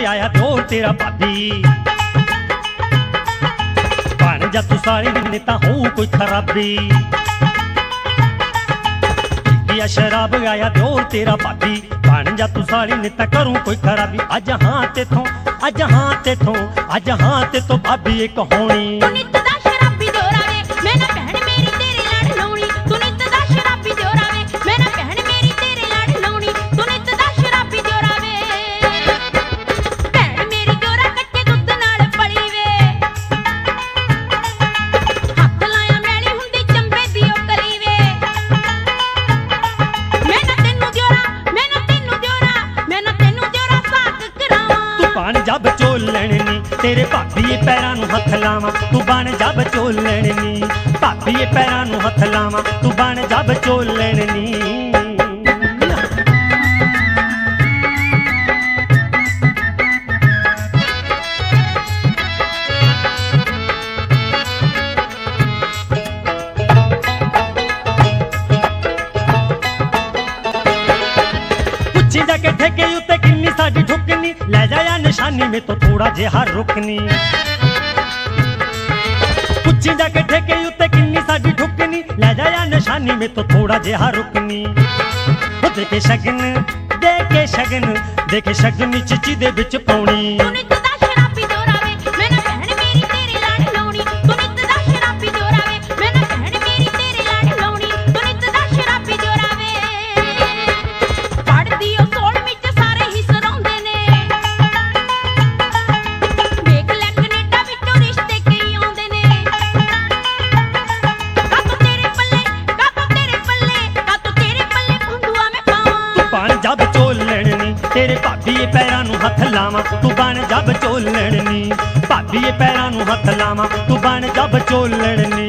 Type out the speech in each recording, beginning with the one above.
आया दिओर तेरा भाभी। बन जा तू साली ने तां होऊ कोई खराबी। पिया शराब आया दिओर तेरा भाभी। बन जा तू साली ने तां करूं कोई खराबी। अज हां तेथों अज हां तेथों अज हां तेथों भाभी एक होनी। तू नित दा शराबी दिओर आवे मैं ना भैण मेरी तेरे लड़ लाउणी। तू नित दा शराबी दिओर आवे मैं ना भैण मेरी तेरे लड़ लाउणी। तू नित दा शराबी दिओर आवे भैण मेरी दिओरा कच्चे दुੱਧ नाल पली वे। हत्थ लाया मैली हुंदी चंबे दी ओ कली वे। मैं ना तेनू दिओरा साक करावां। तू बन जा बचोलण नी तेरे भाभी ये पैरां नूं हथ लावां। तू बन जा बचोलण नी भाभी ये पैरां नूं हथ लावां। तू बन जा बचोलण नी। पुछी जाके ठेके उत्ते किन्नी साडी ठुकनी। ले जाया निशानी में तो थोड़ा जेहा रुकनी। पुछी जाके ठेके उत्ते किन्नी साडी ठुकनी। ले जाया निशानी में तो थोड़ा जेहा रुकनी। देखे शगन देखे शगन देखे शगन चिची दे विच पौनी। तू नित दा शराबी दिओर आवे मैं ना भैण मेरी तेरे लड़ लाउणी। तू नित दा शराबी दिओर आवे मैं ना भैण मेरी तेरे लड़ लाउणी। तू नित दा शराबी दिओर आवे पढ़दी ओ 16वीं च सारे ही सराउंदे ने। देख ले कनेडा विचों रिश्ते कई आउंदे ने। का तू तेरे पल्ले भुंदुआ मैं पावां। तू बन जा बचोलण नी तेरे भाभी ये पैरां नूं हथ लावां। तू बन जा बचोलण नी भाभी ये पैरां नूं हथ लावां। तू बन जा बचोलण नी।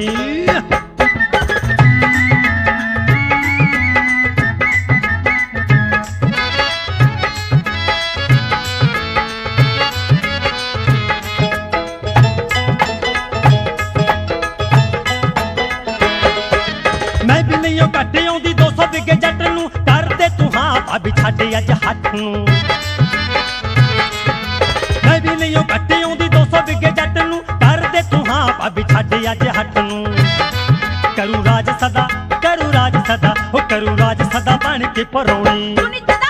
मैं भी नहीं ओ घट आउंदी 200 बिगे जट नूं। कर दे तू हां भाभी छड्ड अज हट नूं। मैं भी नहीं ओ घट आउंदी 200 बिगे जट नूं। कर दे तू हां भाभी छड्ड अज हट नूं। करू राज सदा ओ करू राज सदा बन के परौणी। तू नित